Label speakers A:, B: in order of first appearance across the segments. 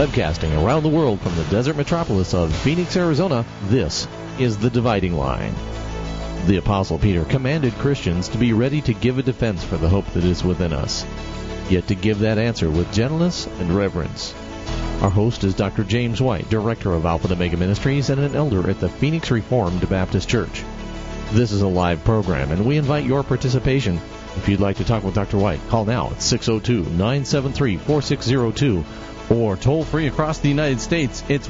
A: Webcasting around the world from the desert metropolis of Phoenix, Arizona, this is The Dividing Line. The Apostle Peter commanded Christians to be ready to give a defense for the hope that is within us, yet to give that answer with gentleness and reverence. Our host is Dr. James White, Director of Alpha and Omega Ministries and an elder at the Phoenix Reformed Baptist Church. This is a live program, and we invite your participation. If you'd like to talk with Dr. White, call now at 602-973-4602, or toll free across the United States, it's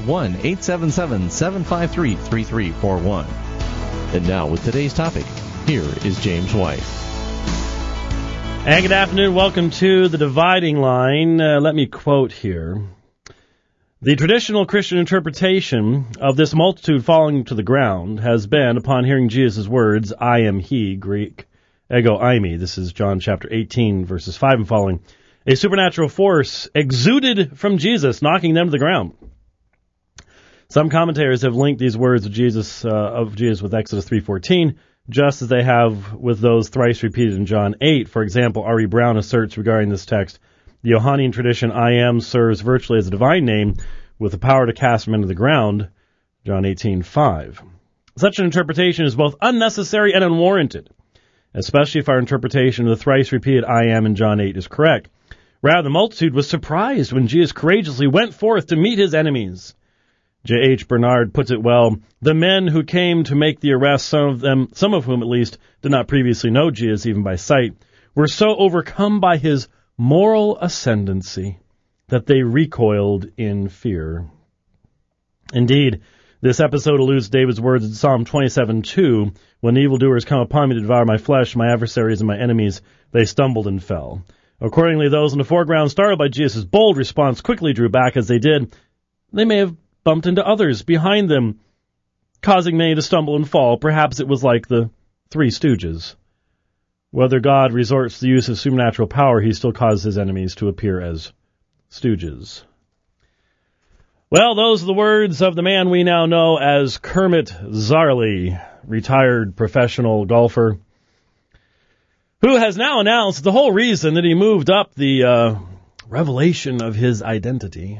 A: 1-877-753-3341. And now, with today's topic, here is James White.
B: And good afternoon. Welcome to The Dividing Line. Let me quote here. The traditional Christian interpretation of this multitude falling to the ground has been, upon hearing Jesus' words, I am he, Greek, ego eimi. This is John chapter 18, verses 5 and following. A supernatural force exuded from Jesus, knocking them to the ground. Some commentators have linked these words of Jesus with Exodus 3:14, just as they have with those thrice repeated in John 8. For example, R.E. Brown asserts regarding this text, the Johannine tradition, I am, serves virtually as a divine name with the power to cast men into the ground, John 18:5. Such an interpretation is both unnecessary and unwarranted, especially if our interpretation of the thrice repeated I am in John 8 is correct. Rather, the multitude was surprised when Jesus courageously went forth to meet his enemies. J.H. Bernard puts it well, the men who came to make the arrest, some of whom at least did not previously know Jesus even by sight, were so overcome by his moral ascendancy that they recoiled in fear. Indeed, this episode alludes to David's words in Psalm 27:2, when evildoers come upon me to devour my flesh, my adversaries and my enemies, they stumbled and fell. Accordingly, those in the foreground, startled by Jesus' bold response, quickly drew back. As they did, they may have bumped into others behind them, causing many to stumble and fall. Perhaps it was like the Three Stooges. Whether God resorts to the use of supernatural power, he still causes his enemies to appear as stooges. Well, those are the words of the man we now know as Kermit Zarley, retired professional golfer, who has now announced the whole reason that he moved up the revelation of his identity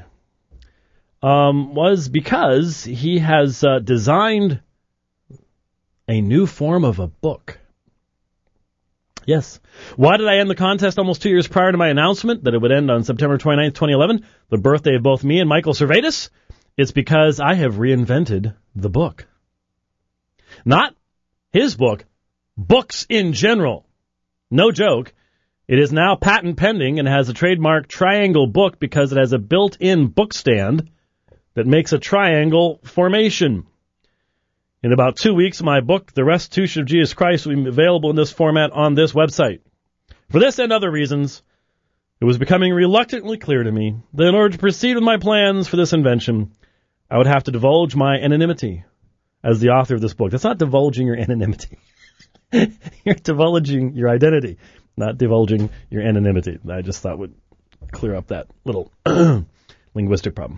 B: was because he has designed a new form of a book. Yes. Why did I end the contest almost 2 years prior to my announcement that it would end on September 29th, 2011, the birthday of both me and Michael Servetus? It's because I have reinvented the book. Not his book, books in general. No joke. It is now patent pending and has a trademark triangle book because it has a built-in book stand that makes a triangle formation. In about 2 weeks, my book, The Restitution of Jesus Christ, will be available in this format on this website. For this and other reasons, it was becoming reluctantly clear to me that in order to proceed with my plans for this invention, I would have to divulge my anonymity as the author of this book. That's not divulging your anonymity. You're divulging your identity, not divulging your anonymity. I just thought would clear up that little linguistic problem.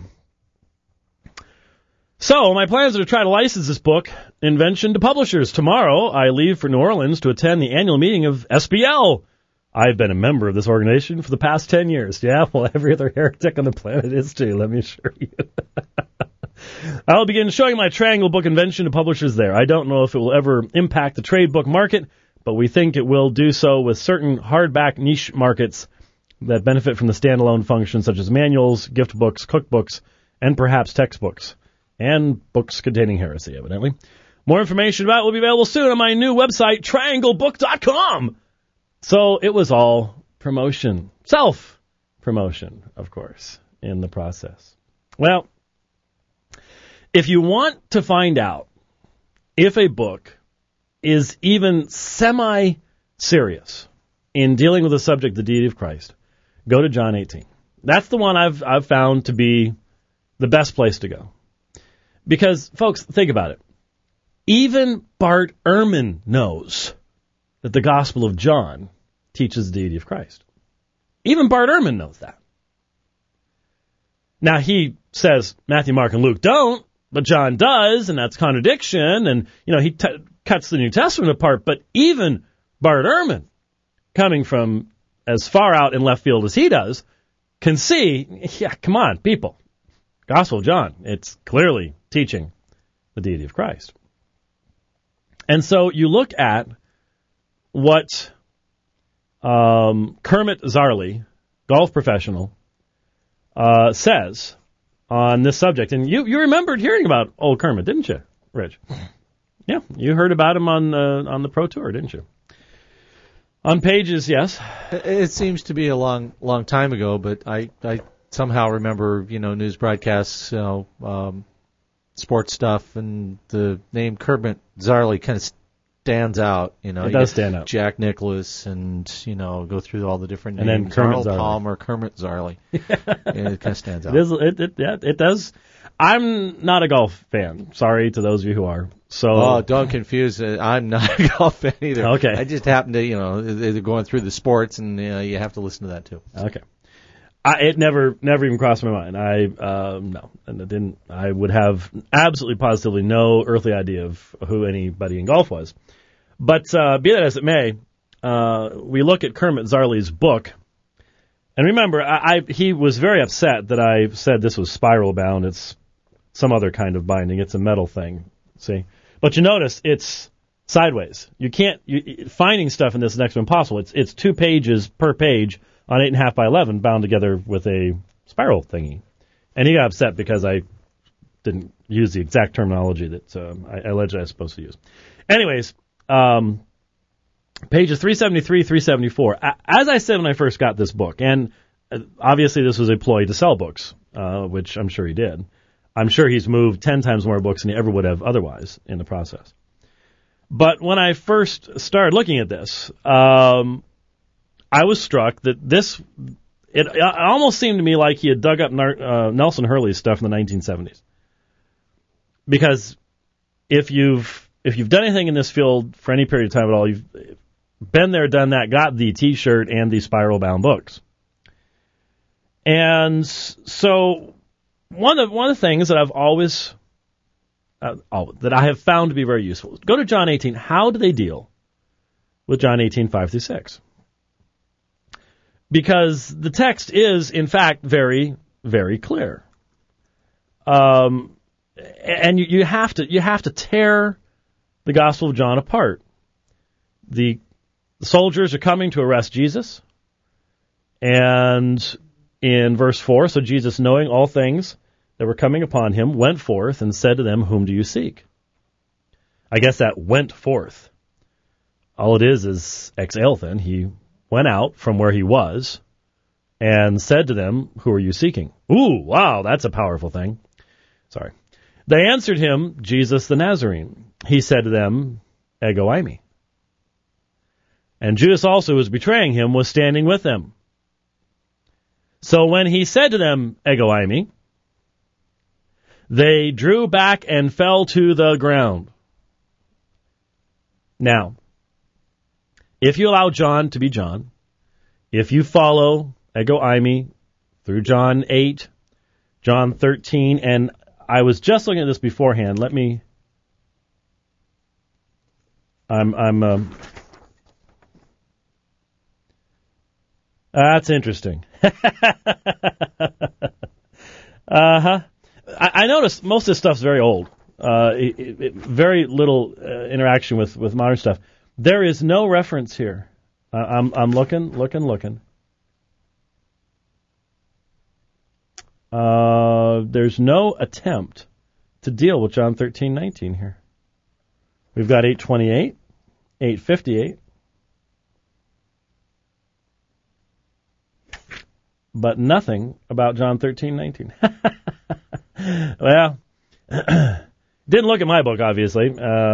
B: So, my plans are to try to license this book, Invention, to publishers. Tomorrow, I leave for New Orleans to attend the annual meeting of SBL. I've been a member of this organization for the past 10 years. Yeah, well, every other heretic on the planet is too, let me assure you. I'll begin showing my triangle book Invention to publishers there. I don't know if it will ever impact the trade book market, but we think it will do so with certain hardback niche markets that benefit from the standalone functions such as manuals, gift books, cookbooks, and perhaps textbooks. And books containing heresy, evidently. More information about it will be available soon on my new website, trianglebook.com. So it was all promotion. Self-promotion, of course, in the process. Well, if you want to find out if a book is even semi-serious in dealing with the subject, the deity of Christ, go to John 18. That's the one I've found to be the best place to go. Because, folks, think about it. Even Bart Ehrman knows that the Gospel of John teaches the deity of Christ. Even Bart Ehrman knows that. Now, he says Matthew, Mark, and Luke don't, but John does, and that's contradiction, and, he cuts the New Testament apart. But even Bart Ehrman, coming from as far out in left field as he does, can see, yeah, come on, people. Gospel of John, it's clearly teaching the deity of Christ. And so you look at what Kermit Zarley, golf professional, says on this subject. And you remembered hearing about old Kermit, didn't you, Rich? Yeah, you heard about him on the Pro Tour, didn't you? On Pages, yes.
A: It seems to be a long time ago, but I somehow remember, news broadcasts, sports stuff, and the name Kermit Zarley kind of stands out.
B: It does stand out.
A: Jack Nicklaus, and go through all the different
B: names.
A: And
B: then Kermit
A: Arnold
B: Zarley.
A: Palmer, Kermit Zarley. It kind of stands out.
B: It does. I'm not a golf fan. Sorry to those of you who are. So
A: don't confuse it. I'm not a golf fan either.
B: Okay.
A: I just happen to, they're going through the sports, and you have to listen to that too.
B: Okay. It never even crossed my mind. No, and it didn't. I would have absolutely positively no earthly idea of who anybody in golf was. But be that as it may, we look at Kermit Zarley's book, and remember, he was very upset that I said this was spiral bound. It's some other kind of binding. It's a metal thing. See, but you notice it's sideways. You can't finding stuff in this is next to impossible. It's 2 pages per page on 8.5 by 11, bound together with a spiral thingy. And he got upset because I didn't use the exact terminology that I alleged I was supposed to use. Anyways, pages 373, 374. As I said when I first got this book, and obviously this was a ploy to sell books, which I'm sure he did. I'm sure he's moved 10 times more books than he ever would have otherwise in the process. But when I first started looking at this, I was struck that it almost seemed to me like he had dug up Nelson Hurley's stuff in the 1970s. Because if you've done anything in this field for any period of time at all, you've been there, done that, got the T-shirt and the spiral-bound books. And so one of the things that I've always that I have found to be very useful, go to John 18. How do they deal with John 18, 5 through 6? Because the text is, in fact, very, very clear. And you have to tear the Gospel of John apart. The soldiers are coming to arrest Jesus. And in verse 4, so Jesus, knowing all things that were coming upon him, went forth and said to them, whom do you seek? I guess that went forth. All it is ex aelthen. He went out from where he was and said to them, who are you seeking? Ooh, wow, that's a powerful thing. Sorry. They answered him, Jesus the Nazarene. He said to them, ego eimi. And Judas also, who was betraying him, was standing with them. So when he said to them, ego eimi, they drew back and fell to the ground. Now, if you allow John to be John, if you follow ego eimi through John 8, John 13, and I was just looking at this beforehand. That's interesting. I noticed most of this stuff's very old. Very little interaction with modern stuff. There is no reference here. I'm looking. There's no attempt to deal with John 13:19 here. We've got 8:28, 8:58, but nothing about John 13:19. Well, didn't look at my book, obviously,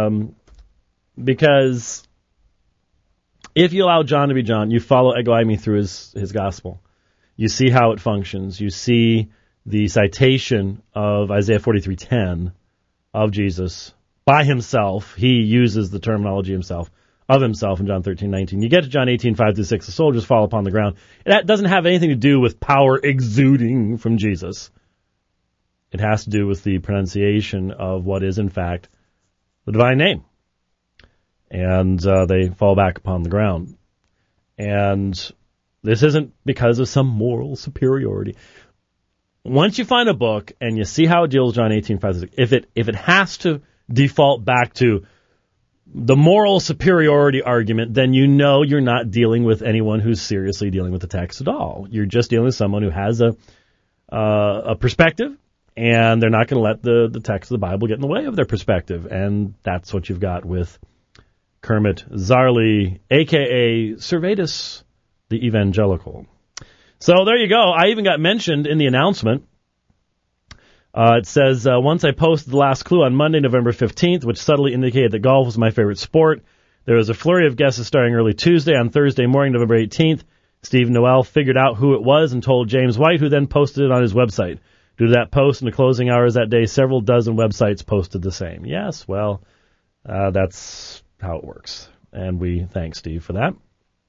B: because if you allow John to be John, you follow ego eimi through his gospel. You see how it functions. You see the citation of Isaiah 43:10 of Jesus by himself. He uses the terminology of himself in John 13:19. You get to John 18:5 through 6, the soldiers fall upon the ground. That doesn't have anything to do with power exuding from Jesus. It has to do with the pronunciation of what is, in fact, the divine name. And they fall back upon the ground. And this isn't because of some moral superiority. once you find a book and you see how it deals with John 18:5, if it has to default back to the moral superiority argument, then you know you're not dealing with anyone who's seriously dealing with the text at all. You're just dealing with someone who has a perspective, and they're not going to let the text of the Bible get in the way of their perspective. And that's what you've got with Kermit Zarley, a.k.a. Servetus the Evangelical. So there you go. I even got mentioned in the announcement. It says, once I posted the last clue on Monday, November 15th, which subtly indicated that golf was my favorite sport, there was a flurry of guesses starting early Tuesday. On Thursday morning, November 18th, Steve Noel figured out who it was and told James White, who then posted it on his website. Due to that post in the closing hours that day, several dozen websites posted the same. Yes, well, that's how it works. And we thank Steve for that.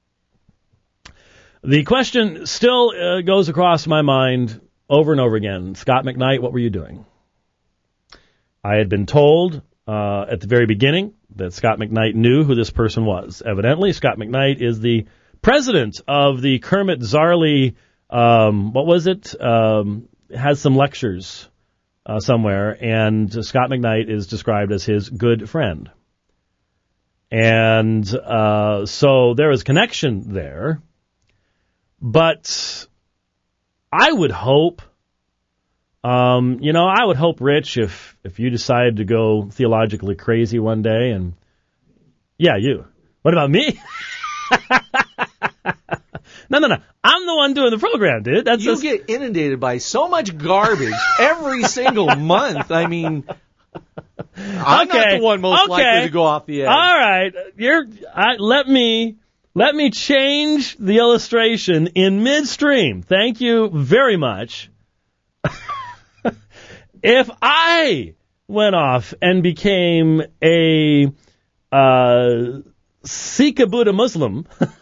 B: The question still goes across my mind over and over again. Scott McKnight, what were you doing? I had been told at the very beginning that Scott McKnight knew who this person was. Evidently, Scott McKnight is the president of the Kermit Zarley, has some lectures somewhere, and Scott McKnight is described as his good friend. And so there was connection there. But I would hope, I would hope, Rich, if you decided to go theologically crazy one day and, yeah, you. What about me? No. I'm the one doing the program, dude.
C: Get inundated by so much garbage every single month. I mean, I'm not the one most likely to go off the edge.
B: All right. Let me change the illustration in midstream. Thank you very much. If I went off and became a Sikh Buddha Muslim,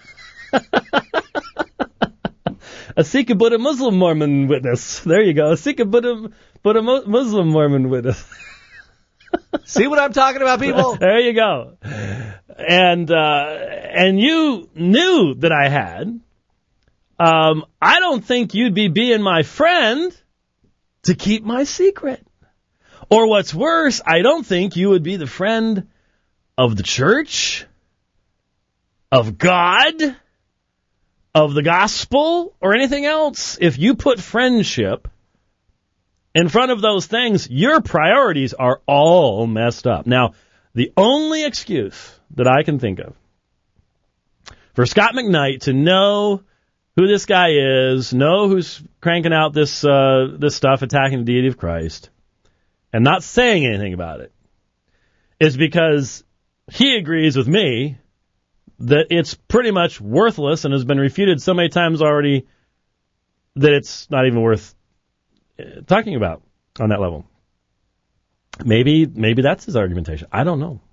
B: a Sikh Buddha Muslim Mormon witness. There you go. A Sikh Buddha Muslim Mormon witness.
C: See what I'm talking about, people?
B: There you go. And you knew that I had. I don't think you'd be being my friend to keep my secret. Or what's worse, I don't think you would be the friend of the church, of God, of the gospel, or anything else. If you put friendship in front of those things, your priorities are all messed up. Now, the only excuse that I can think of for Scott McKnight to know who this guy is, know who's cranking out this stuff attacking the deity of Christ, and not saying anything about it, is because he agrees with me that it's pretty much worthless and has been refuted so many times already that it's not even worth talking about on that level. Maybe that's his argumentation. I don't know.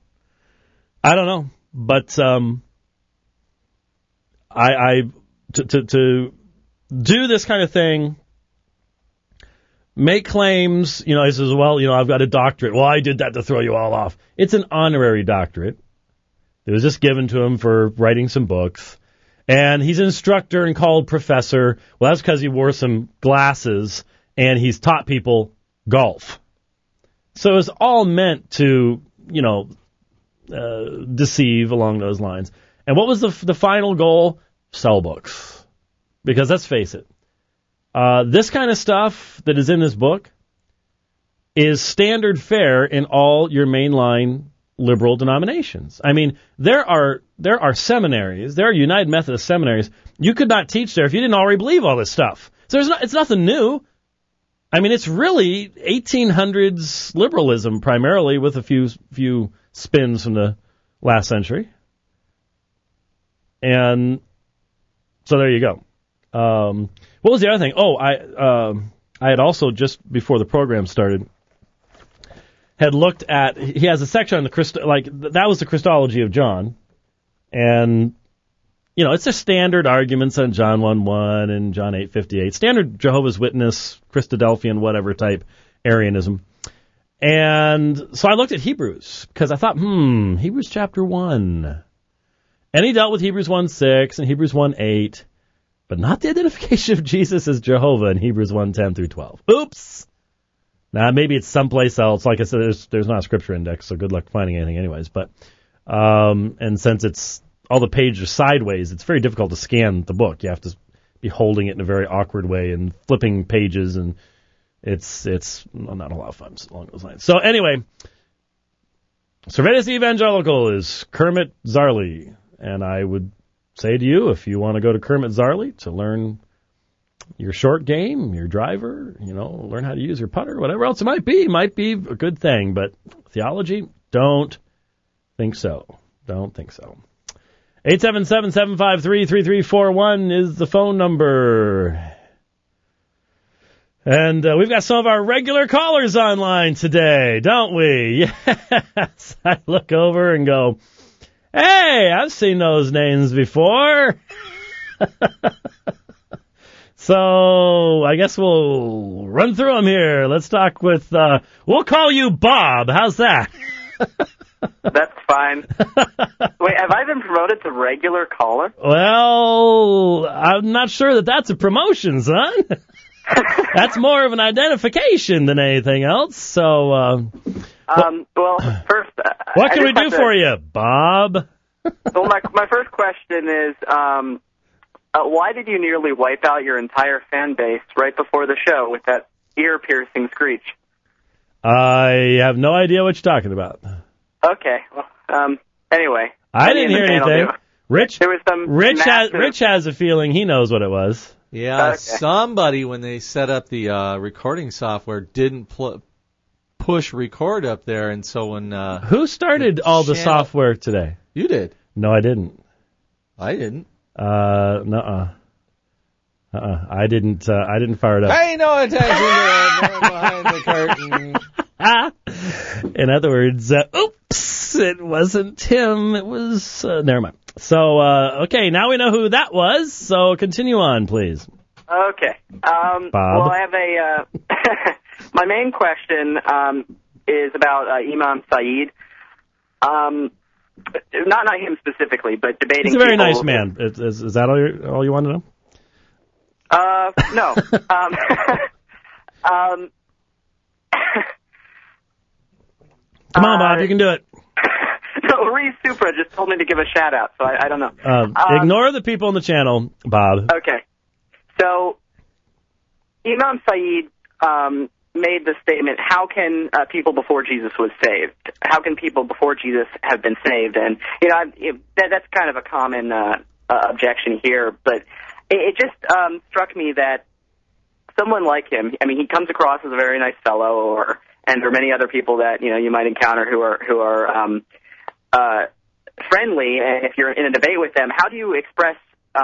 B: But to do this kind of thing, make claims, he says, well, I've got a doctorate. Well, I did that to throw you all off. It's an honorary doctorate. It was just given to him for writing some books. And he's an instructor and called professor. Well, that's because he wore some glasses and he's taught people golf. So it's all meant to, deceive along those lines. And what was the final goal? Sell books. Because let's face it, this kind of stuff that is in this book is standard fare in all your mainline liberal denominations. I mean, there are seminaries, there are United Methodist seminaries. You could not teach there if you didn't already believe all this stuff. So it's nothing new. I mean, it's really 1800s liberalism primarily, with a few spins from the last century. And so there you go. What was the other thing? Oh, I had also, just before the program started, had looked at, he has a section on that was the Christology of John. And, it's a standard arguments on John 1:1 and John 8:58. Standard Jehovah's Witness, Christadelphian, whatever type Arianism. And so I looked at Hebrews, because I thought, Hebrews chapter 1. And he dealt with Hebrews 1:6 and Hebrews 1:8. but not the identification of Jesus as Jehovah in Hebrews 1:10 through 12. Oops! Now, maybe it's someplace else. Like I said, there's not a scripture index, so good luck finding anything anyways. But and since it's all the pages are sideways, it's very difficult to scan the book. You have to be holding it in a very awkward way and flipping pages, and it's not a lot of fun along those lines. So anyway, Servetus Evangelical is Kermit Zarley, and I would say to you, if you want to go to Kermit Zarley to learn your short game, your driver, learn how to use your putter, whatever else it might be a good thing. But theology, don't think so. Don't think so. 877-753-3341 is the phone number. And we've got some of our regular callers online today, don't we? Yes. I look over and go, hey, I've seen those names before. So I guess we'll run through them here. Let's talk with, we'll call you Bob. How's that?
D: That's fine. Wait, have I been promoted to regular caller?
B: Well, I'm not sure that's a promotion, son. That's more of an identification than anything else. So,
D: well, first,
B: what can we do for you, Bob?
D: Well, my first question is, why did you nearly wipe out your entire fan base right before the show with that ear-piercing screech?
B: I have no idea what you're talking about.
D: Okay. Well, anyway.
B: I didn't hear anything. Rich has a feeling he knows what it was.
C: Yeah,
D: okay.
C: Somebody, when they set up the recording software, didn't push record up there, and so when...
B: Who started all the software today?
C: You did.
B: No, I didn't.
C: I didn't.
B: I didn't fire it up.
C: Pay no attention to that behind the curtain.
B: In other words, oops, it wasn't him. It was, never mind. So, okay, now we know who that was, so continue on, please.
D: Okay.
B: Bob?
D: Well, I have my main question, is about, Imam Saeed. Not him specifically, but debating.
B: He's a very nice man. Is that all you want to know?
D: No.
B: Come on, Bob, you can do it.
D: No, Reese Supra just told me to give a shout out, so I don't know.
B: Ignore the people on the channel, Bob.
D: Okay. So, Imam Saeed made the statement, how can people before Jesus was saved? How can people before Jesus have been saved? And, that's kind of a common objection here, but it just struck me that someone like him, I mean, he comes across as a very nice fellow, and there are many other people that, you might encounter who are friendly, and if you're in a debate with them, how do you express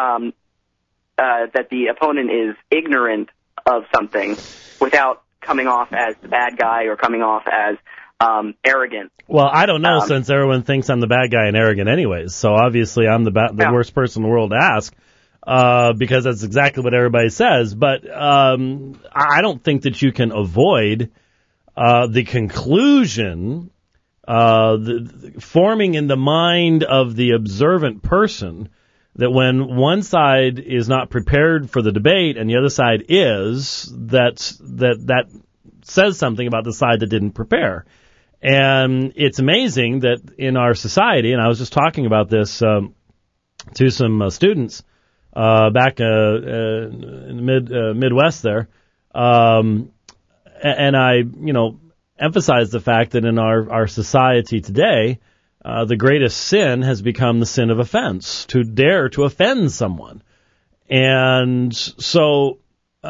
D: that the opponent is ignorant of something without coming off as the bad guy or coming off as arrogant?
B: Well, I don't know, since everyone thinks I'm the bad guy and arrogant anyways, so obviously I'm the worst person in the world to ask, because that's exactly what everybody says, but I don't think that you can avoid the conclusion forming in the mind of the observant person that when one side is not prepared for the debate and the other side is, that says something about the side that didn't prepare. And it's amazing that in our society, and I was just talking about this to some students back in the Midwest there, and I, emphasize the fact that in our society today, the greatest sin has become the sin of offense, to dare to offend someone. And so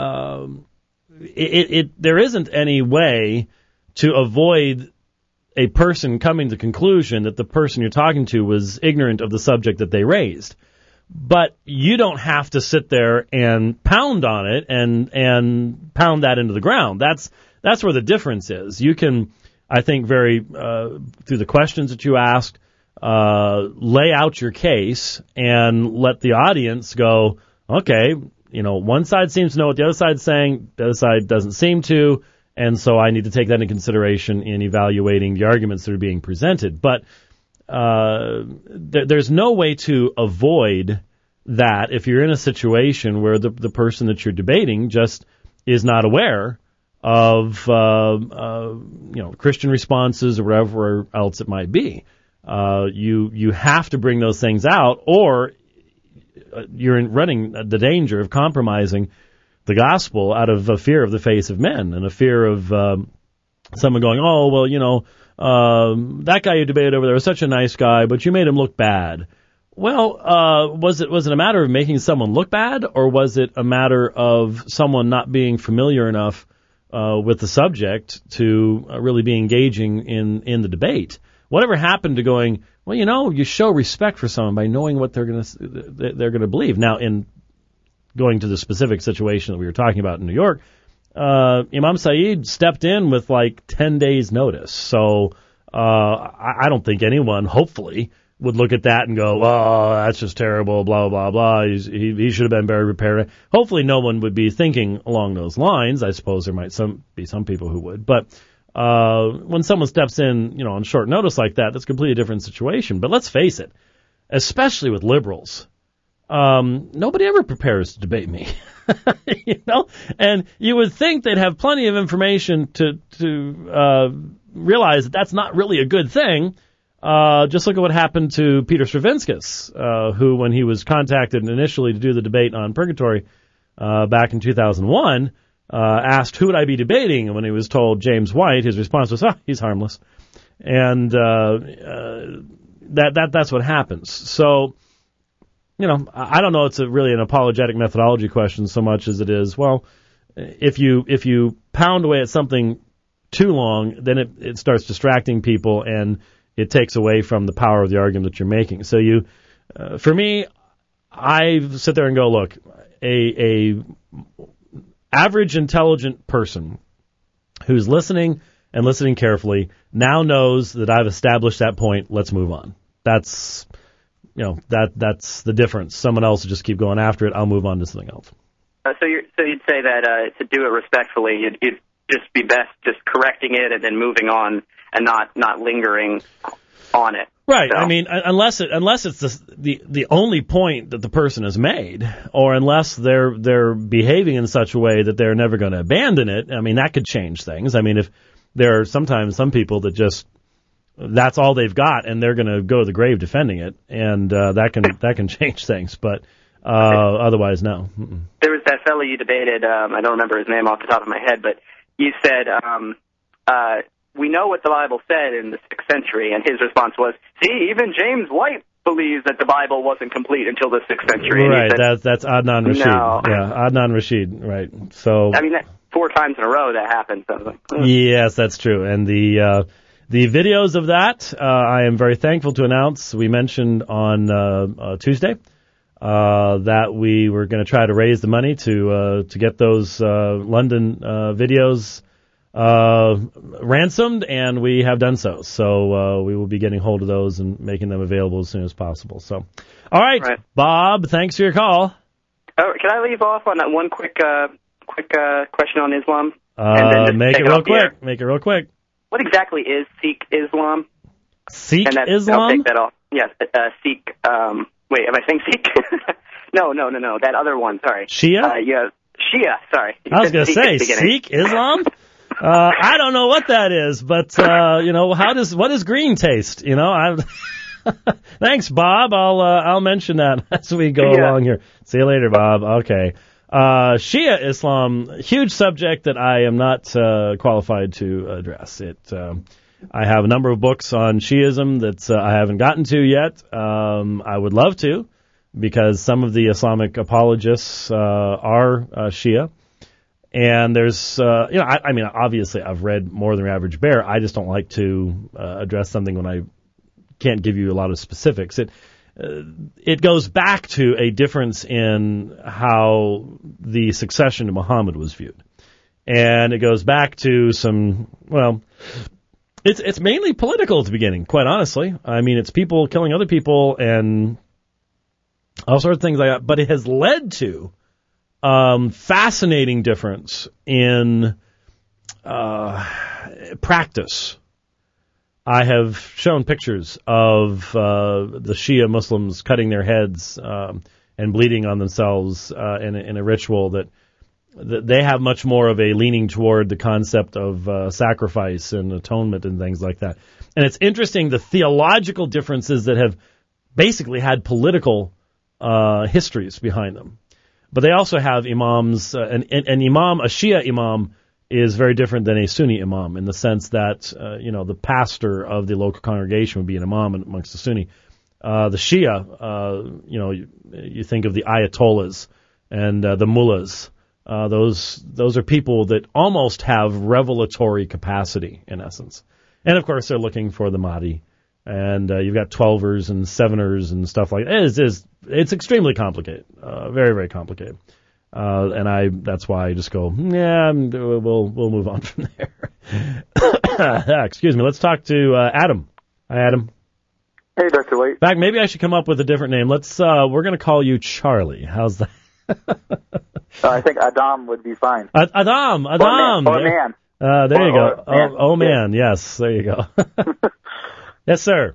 B: there isn't any way to avoid a person coming to the conclusion that the person you're talking to was ignorant of the subject that they raised. But you don't have to sit there and pound on it and pound that into the ground. That's where the difference is. You can, I think, through the questions that you asked, lay out your case and let the audience go, okay, one side seems to know what the other side's saying, the other side doesn't seem to, and so I need to take that into consideration in evaluating the arguments that are being presented. But there's no way to avoid that if you're in a situation where the person that you're debating just is not aware of Christian responses or whatever else it might be, you have to bring those things out, or you're running the danger of compromising the gospel out of a fear of the face of men and a fear of someone going, oh, well, that guy you debated over there was such a nice guy, but you made him look bad. Well, was it a matter of making someone look bad, or was it a matter of someone not being familiar enough with the subject to really be engaging in the debate? Whatever happened to going, well, you show respect for someone by knowing what they're going to believe. Now, in going to the specific situation that we were talking about in New York, Imam Saeed stepped in with like 10 days notice. So I don't think anyone, hopefully, would look at that and go, oh, that's just terrible, blah, blah, blah. He should have been better prepared. Hopefully no one would be thinking along those lines. I suppose there might be some people who would. But when someone steps in, on short notice like that, that's a completely different situation. But let's face it, especially with liberals, nobody ever prepares to debate me. And you would think they'd have plenty of information to realize that that's not really a good thing. Just look at what happened to Peter Stravinskas, who, when he was contacted initially to do the debate on purgatory back in 2001, asked, who would I be debating? And when he was told James White, his response was, he's harmless. And that's what happens. So, I don't know it's really an apologetic methodology question so much as it is, well, if you pound away at something too long, then it starts distracting people and it takes away from the power of the argument that you're making. So for me, I sit there and go, look, a average intelligent person who's listening and listening carefully now knows that I've established that point. Let's move on. That's the difference. Someone else will just keep going after it. I'll move on to something else.
D: So you'd say that to do it respectfully, you'd just be best just correcting it and then moving on and not lingering on it.
B: Right.
D: So.
B: I mean, unless it's the only point that the person has made, or unless they're behaving in such a way that they're never going to abandon it. I mean, that could change things. I mean, if there are sometimes some people that just that's all they've got and they're going to go to the grave defending it, and that can change things. But otherwise, no. Mm-mm.
D: There was that fellow you debated. I don't remember his name off the top of my head, but you said, we know what the Bible said in the 6th century, and his response was, see, even James White believes that the Bible wasn't complete until the 6th century. And
B: right,
D: said,
B: that's Adnan Rashid.
D: No.
B: Yeah, Adnan Rashid, right. So
D: I mean, 4 times in a row that happened. So I was like,
B: Yes, that's true. And the videos of that, I am very thankful to announce, we mentioned on Tuesday that we were going to try to raise the money to get those London videos ransomed, and we have done so. So we will be getting hold of those and making them available as soon as possible. So, all right. Bob, thanks for your call.
D: Oh, can I leave off on that one quick question on Islam?
B: Make it real quick. Make it real quick.
D: What exactly is Sikh Islam?
B: Sikh Islam?
D: I'll take that off. Yes, Sikh. Wait, am I saying Sikh? No. That other one. Sorry.
B: Shia?
D: Yeah, Shia. Sorry.
B: I was going to say Sikh Islam. I don't know what that is, but what does green taste? Thanks, Bob. I'll mention that as we go along here. See you later, Bob. Okay. Shia Islam, huge subject that I am not qualified to address. I have a number of books on Shiism that I haven't gotten to yet. I would love to, because some of the Islamic apologists are Shia. And there's, I mean, obviously I've read more than the average bear. I just don't like to address something when I can't give you a lot of specifics. It goes back to a difference in how the succession to Muhammad was viewed. And it goes back to it's mainly political at the beginning, quite honestly. I mean, it's people killing other people and all sorts of things like that. But it has led to fascinating difference in practice. I have shown pictures of the Shia Muslims cutting their heads and bleeding on themselves in a ritual that they have much more of a leaning toward the concept of sacrifice and atonement and things like that. And it's interesting the theological differences that have basically had political histories behind them. But they also have imams, an imam, a Shia imam, is very different than a Sunni imam in the sense that, the pastor of the local congregation would be an imam amongst the Sunni. The Shia, you think of the ayatollahs and the mullahs. Those are people that almost have revelatory capacity, in essence. And, of course, they're looking for the Mahdi. And you've got 12ers and 7ers and stuff like that. It's extremely complicated, very, very complicated. And that's why I just go, we'll move on from there. Excuse me. Let's talk to Adam. Hi, Adam.
E: Hey, Dr. White.
B: In fact, maybe I should come up with a different name. We're going to call you Charlie. How's that?
E: I think Adam would be fine.
B: Adam.
E: Or man.
B: There you go.
E: Man.
B: Man. Yes, there you go. Yes, sir.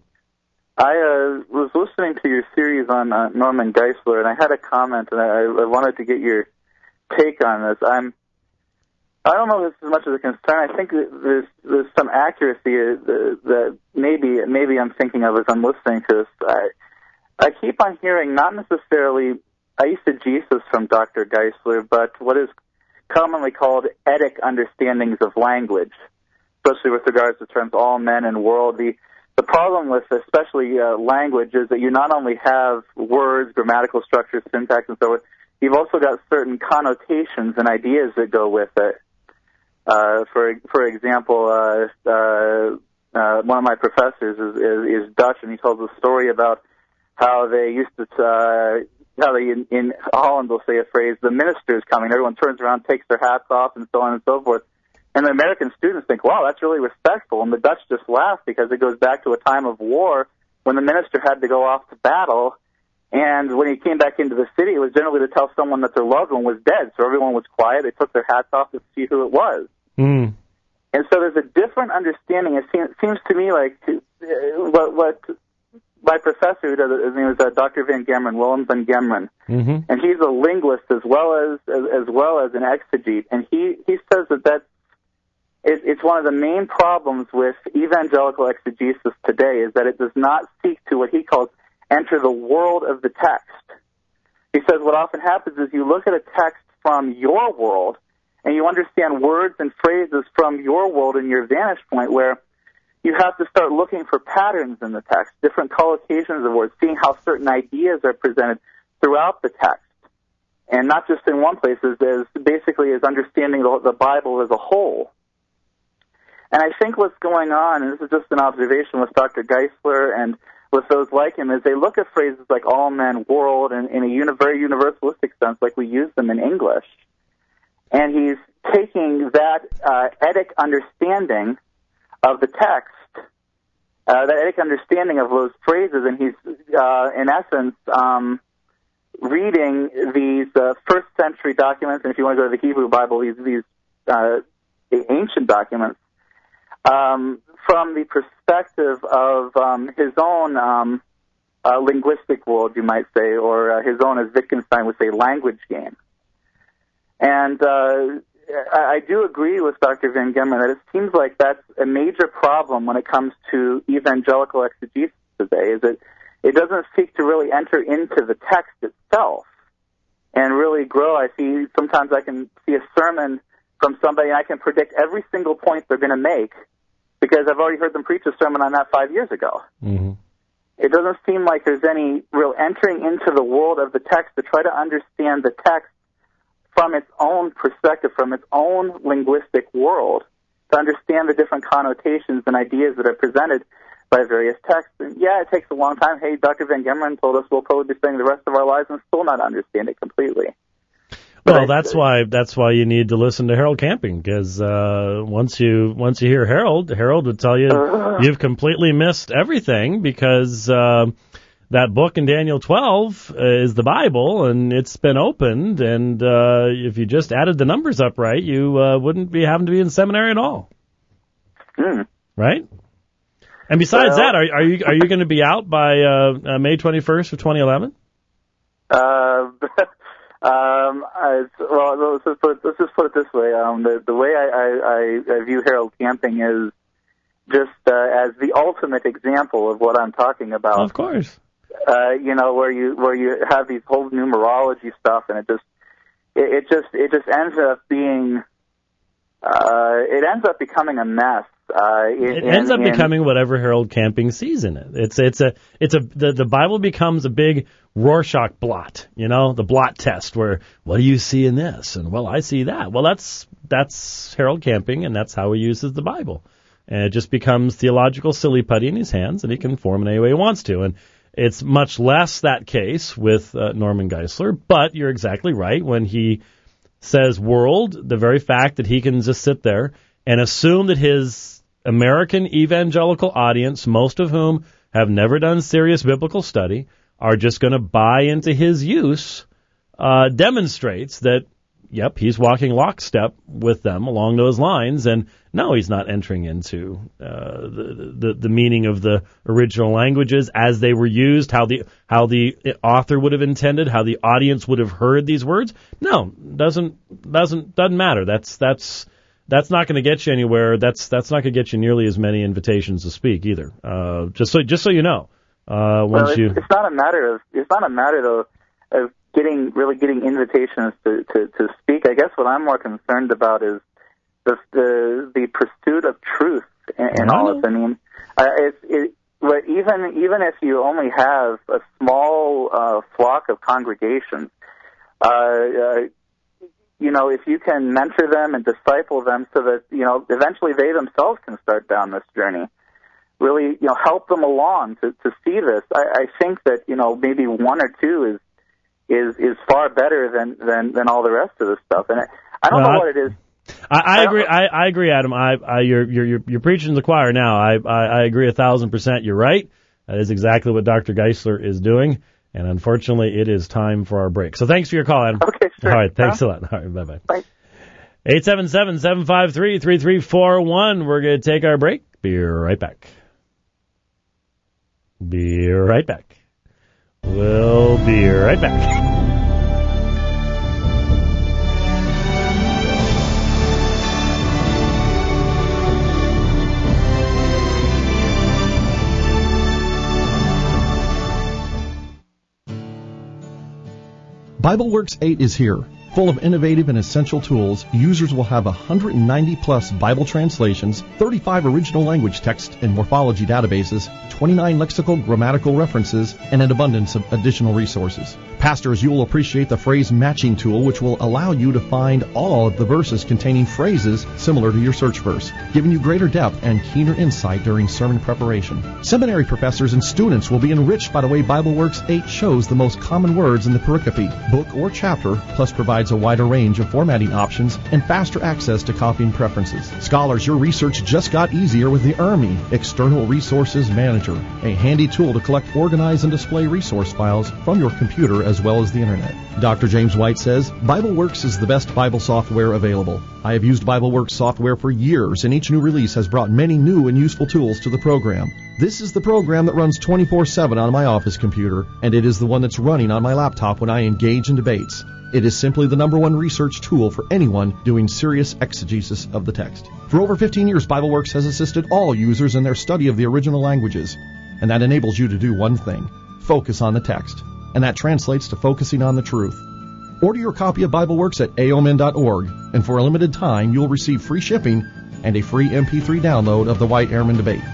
E: I was listening to your series on Norman Geisler, and I had a comment, and I wanted to get your take on this. I don't know if this is much of a concern. I think that there's some accuracy that maybe I'm thinking of as I'm listening to this. I keep on hearing not necessarily eisegesis from Dr. Geisler, but what is commonly called etic understandings of language, especially with regards to terms all men and world. The problem with especially language is that you not only have words, grammatical structures, syntax, and so forth, you've also got certain connotations and ideas that go with it. For example, one of my professors is Dutch, and he tells a story about how they used to, in Holland will say a phrase, the minister is coming. Everyone turns around, takes their hats off, and so on and so forth. And the American students think, wow, that's really respectful. And the Dutch just laugh because it goes back to a time of war when the minister had to go off to battle. And when he came back into the city, it was generally to tell someone that their loved one was dead. So everyone was quiet. They took their hats off to see who it was.
B: Mm.
E: And so there's a different understanding. It seems to me like what my professor, who does it, his name is Dr. Van Gemeren, Willem Van Gemeren, and he's a linguist as well as an exegete. And he says that it's one of the main problems with evangelical exegesis today is that it does not seek to what he calls enter the world of the text. He says what often happens is you look at a text from your world and you understand words and phrases from your world and your vantage point, where you have to start looking for patterns in the text, different collocations of words, seeing how certain ideas are presented throughout the text. And not just in one place, as basically as understanding the Bible as a whole. And I think what's going on, and this is just an observation with Dr. Geisler and with those like him, is they look at phrases like all men, world, and in a very universalistic sense, like we use them in English. And he's taking that etic understanding of the text, that etic understanding of those phrases, and he's, in essence, reading these first century documents, and if you want to go to the Hebrew Bible, these ancient documents, from the perspective of his own linguistic world, you might say, or his own, as Wittgenstein would say, language game. And I do agree with Dr. Van Gemeren that it seems like that's a major problem when it comes to evangelical exegesis today, is that it doesn't seek to really enter into the text itself and really grow. Sometimes I can see a sermon from somebody and I can predict every single point they're going to make because I've already heard them preach a sermon on that 5 years ago. Mm-hmm. It doesn't seem like there's any real entering into the world of the text to try to understand the text from its own perspective, from its own linguistic world, to understand the different connotations and ideas that are presented by various texts. And yeah, it takes a long time. Hey, Dr. Van Gemeren told us we'll probably be spending the rest of our lives and still not understand it completely.
B: Well, that's why you need to listen to Harold Camping, because once you hear Harold would tell you you've completely missed everything, because that book in Daniel 12 is the Bible, and it's been opened, and if you just added the numbers up right, you wouldn't be having to be in seminary at all. Right? And besides that, are you going to be out by May 21st of 2011?
E: Well, let's just put it this way. The way I view Harold Camping is just as the ultimate example of what I'm talking about.
B: Of course.
E: Where you have these whole numerology stuff, and it just ends up being it ends up becoming a mess.
B: It ends up becoming whatever Harold Camping sees in it. The Bible becomes a big Rorschach blot, the blot test where, what do you see in this? And, well, I see that. Well, that's Harold Camping, and that's how he uses the Bible. And it just becomes theological silly putty in his hands, and he can form it any way he wants to. And it's much less that case with Norman Geisler, but you're exactly right. When he says world, the very fact that he can just sit there and assume that his American evangelical audience, most of whom have never done serious biblical study, are just going to buy into his use, demonstrates that, yep, he's walking lockstep with them along those lines. And no, he's not entering into the meaning of the original languages as they were used, how the author would have intended, how the audience would have heard these words. No, doesn't matter. That's not going to get you anywhere. That's not going to get you nearly as many invitations to speak either. Just so you know.
E: It's not a matter though of getting invitations to speak. I guess what I'm more concerned about is the pursuit of truth in all this. I mean, even if you only have a small flock of congregations, if you can mentor them and disciple them so that, eventually they themselves can start down this journey, really, help them along to see this. I think that, maybe one or two is far better than all the rest of this stuff. And I don't know what it is.
B: I agree. I agree, Adam. You're preaching to the choir now. I agree 1,000%. You're right. That is exactly what Dr. Geisler is doing. And unfortunately, it is time for our break. So thanks for your call, Adam.
E: Okay, sure.
B: All right, thanks a lot. All right, bye-bye.
E: Bye.
B: 877-753-3341. We're going to take our break. Be right back. Be right back. We'll be right back.
F: BibleWorks 8 is here. Full of innovative and essential tools, users will have 190-plus Bible translations, 35 original language text and morphology databases, 29 lexical grammatical references, and an abundance of additional resources. Pastors, you will appreciate the phrase matching tool, which will allow you to find all of the verses containing phrases similar to your search verse, giving you greater depth and keener insight during sermon preparation. Seminary professors and students will be enriched by the way BibleWorks 8 shows the most common words in the pericope, book, or chapter, plus provides a wider range of formatting options and faster access to copying preferences. Scholars, your research just got easier with the ERMI, External Resources Manager, a handy tool to collect, organize, and display resource files from your computer as well as the Internet. Dr. James White says, BibleWorks is the best Bible software available. I have used BibleWorks software for years, and each new release has brought many new and useful tools to the program. This is the program that runs 24/7 on my office computer, and it is the one that's running on my laptop when I engage in debates. It is simply the #1 research tool for anyone doing serious exegesis of the text. For over 15 years, BibleWorks has assisted all users in their study of the original languages, and that enables you to do one thing: focus on the text. And that translates to focusing on the truth. Order your copy of BibleWorks at aomin.org, and for a limited time, you'll receive free shipping and a free MP3 download of the White-Ehrman debate.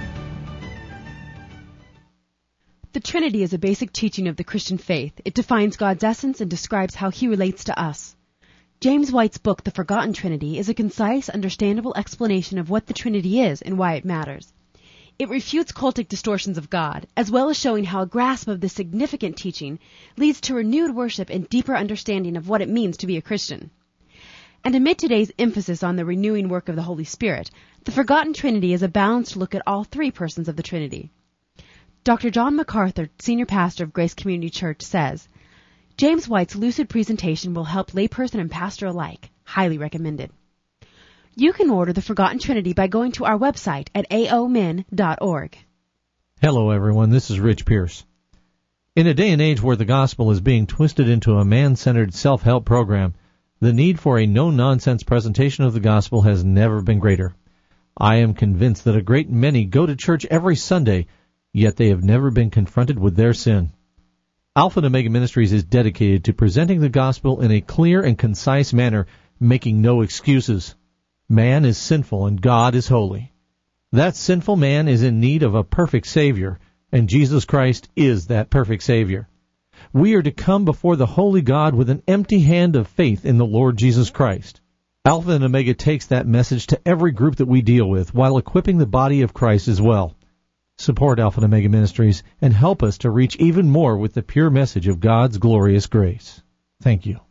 G: The Trinity is a basic teaching of the Christian faith. It defines God's essence and describes how He relates to us. James White's book, The Forgotten Trinity, is a concise, understandable explanation of what the Trinity is and why it matters. It refutes cultic distortions of God, as well as showing how a grasp of this significant teaching leads to renewed worship and deeper understanding of what it means to be a Christian. And amid today's emphasis on the renewing work of the Holy Spirit, The Forgotten Trinity is a balanced look at all three persons of the Trinity. Dr. John MacArthur, senior pastor of Grace Community Church, says, James White's lucid presentation will help layperson and pastor alike. Highly recommended. You can order The Forgotten Trinity by going to our website at aomin.org.
H: Hello, everyone. This is Rich Pierce.
A: In a day and age where the gospel is being twisted into a man-centered self-help program, the need for a no-nonsense presentation of the gospel has never been greater. I am convinced that a great many go to church every Sunday, yet they have never been confronted with their sin. Alpha and Omega Ministries is dedicated to presenting the gospel in a clear and concise manner, making no excuses. Man is sinful and God is holy. That sinful man is in need of a perfect Savior, and Jesus Christ is that perfect Savior. We are to come before the holy God with an empty hand of faith in the Lord Jesus Christ. Alpha and Omega takes that message to every group that we deal with while equipping the body of Christ as well. Support Alpha and Omega Ministries and help us to reach even more with the pure message of God's glorious grace. Thank you.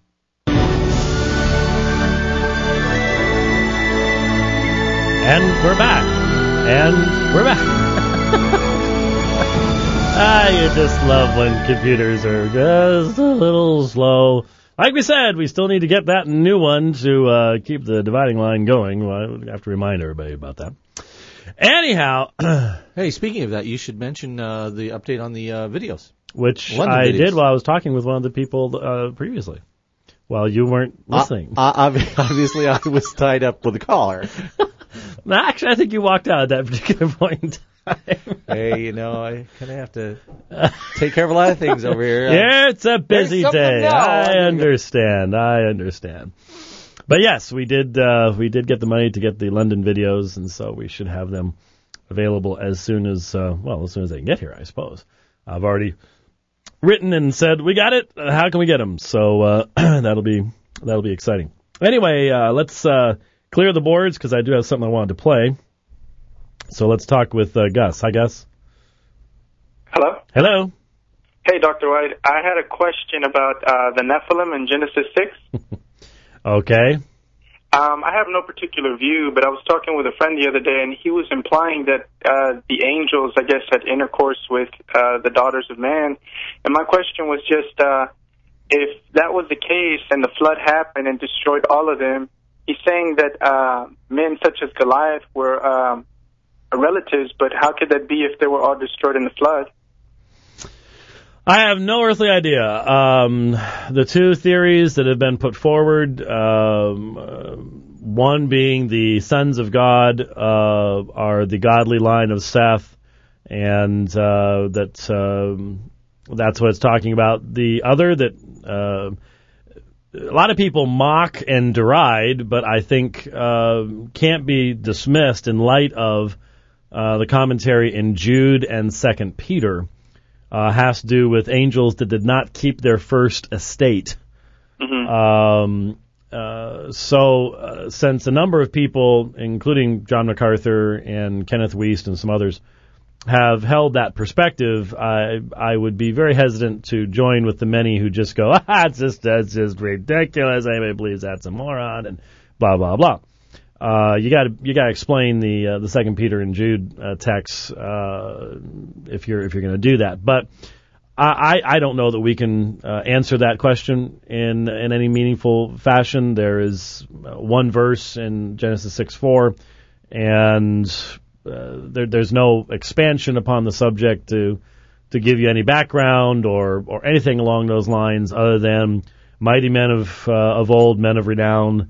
B: And we're back. You just love when computers are just a little slow. Like we said, we still need to get that new one to keep the dividing line going. Well, I have to remind everybody about that. Anyhow.
C: Hey, speaking of that, you should mention the update on the videos.
B: Which I did while I was talking with one of the people previously. While you weren't listening.
C: Obviously, I was tied up with a caller.
B: Actually, I think you walked out at that particular point in time.
C: Hey, I kind of have to take care of a lot of things over here.
B: Yeah, it's a busy day. I understand. But yes, we did get the money to get the London videos, and so we should have them available as soon as they can get here, I suppose. I've already written and said, we got it. How can we get them? So that'll be exciting. Anyway, let's clear the boards because I do have something I wanted to play. So let's talk with Gus. Hi, Gus.
H: Hello.
B: Hello.
H: Hey, Dr. White. I had a question about the Nephilim in Genesis 6.
B: Okay.
H: I have no particular view, but I was talking with a friend the other day, and he was implying that the angels, I guess, had intercourse with the daughters of man. And my question was just, if that was the case and the flood happened and destroyed all of them, he's saying that men such as Goliath were relatives, but how could that be if they were all destroyed in the flood?
B: I have no earthly idea. The two theories that have been put forward, one being the sons of God are the godly line of Seth, and that's what it's talking about. The other that a lot of people mock and deride, but I think can't be dismissed in light of the commentary in Jude and 2 Peter. Has to do with angels that did not keep their first estate. Mm-hmm. Since a number of people, including John MacArthur and Kenneth Wiest and some others, have held that perspective, I would be very hesitant to join with the many who just go, that's just ridiculous. Anybody believes that's a moron and blah blah blah. You got to explain the 2 Peter and Jude texts if you're going to do that. But I don't know that we can answer that question in any meaningful fashion. There is one verse in Genesis 6:4, and there's no expansion upon the subject to give you any background or anything along those lines other than mighty men of old, men of renown.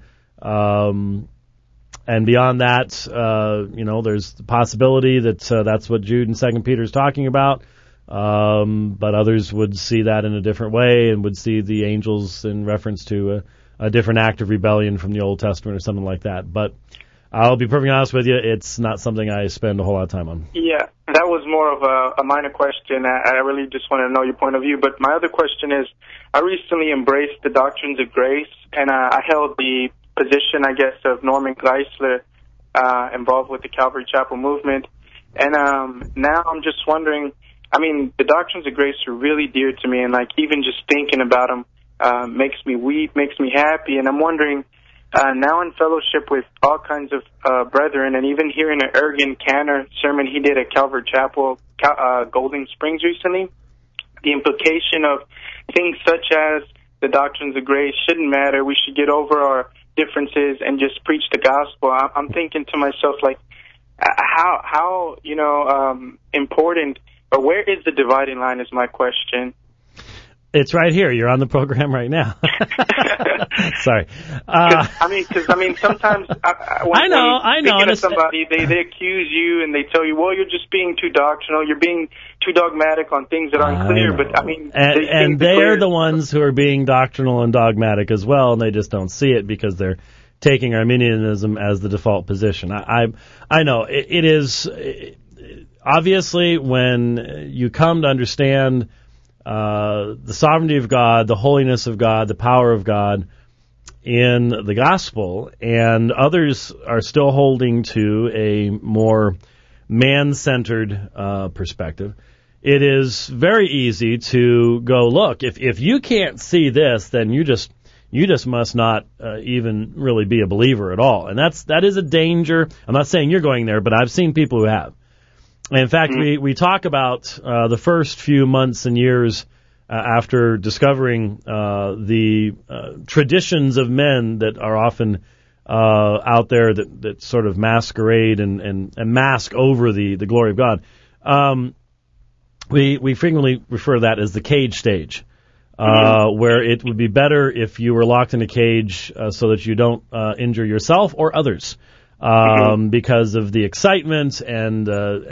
B: And beyond that, there's the possibility that that's what Jude and 2 Peter is talking about. But others would see that in a different way and would see the angels in reference to a different act of rebellion from the Old Testament or something like that. But I'll be perfectly honest with you, it's not something I spend a whole lot of time on.
H: Yeah, that was more of a minor question. I really just wanted to know your point of view. But my other question is, I recently embraced the doctrines of grace, and I held the position, I guess, of Norman Geisler, involved with the Calvary Chapel movement. And now I'm just wondering, the doctrines of grace are really dear to me, and even just thinking about them makes me weep, makes me happy. And I'm wondering, now in fellowship with all kinds of brethren, and even hearing an Ergen Canner sermon he did at Calvary Chapel, Golden Springs recently, the implication of things such as the doctrines of grace shouldn't matter, we should get over our differences and just preach the gospel. I'm thinking to myself, how important, or where is the dividing line is my question.
B: It's right here. You're on the program right now. Sorry.
H: Sometimes when speaking to somebody, they accuse you and they tell you, well, you're just being too doctrinal. You're being too dogmatic on things that aren't clear. But
B: they're the ones who are being doctrinal and dogmatic as well, and they just don't see it because they're taking Arminianism as the default position. I know it is obviously when you come to understand the sovereignty of God, the holiness of God, the power of God in the gospel, and others are still holding to a more man-centered perspective. It is very easy to go, look, if you can't see this, then you just must not even really be a believer at all. And that is a danger. I'm not saying you're going there, but I've seen people who have. In fact, we talk about the first few months and years after discovering the traditions of men that are often out there that sort of masquerade and mask over the glory of God. We frequently refer to that as the cage stage, where it would be better if you were locked in a cage so that you don't injure yourself or others. Because of the excitement, and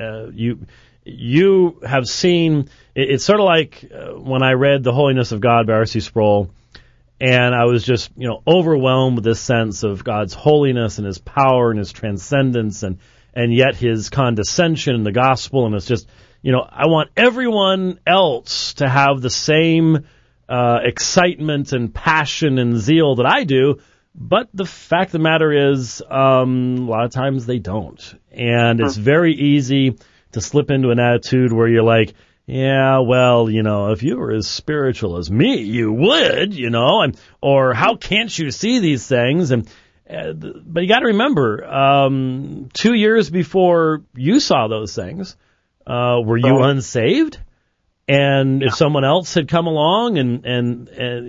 B: you have seen, it's sort of like when I read The Holiness of God by R.C. Sproul, and I was just, overwhelmed with this sense of God's holiness and His power and His transcendence and yet His condescension in the gospel, and it's just, I want everyone else to have the same excitement and passion and zeal that I do. But the fact of the matter is, a lot of times they don't. And it's very easy to slip into an attitude where you're like, yeah, well, if you were as spiritual as me, you would, or how can't you see these things? But you got to remember, 2 years before you saw those things, were you unsaved? And if someone else had come along and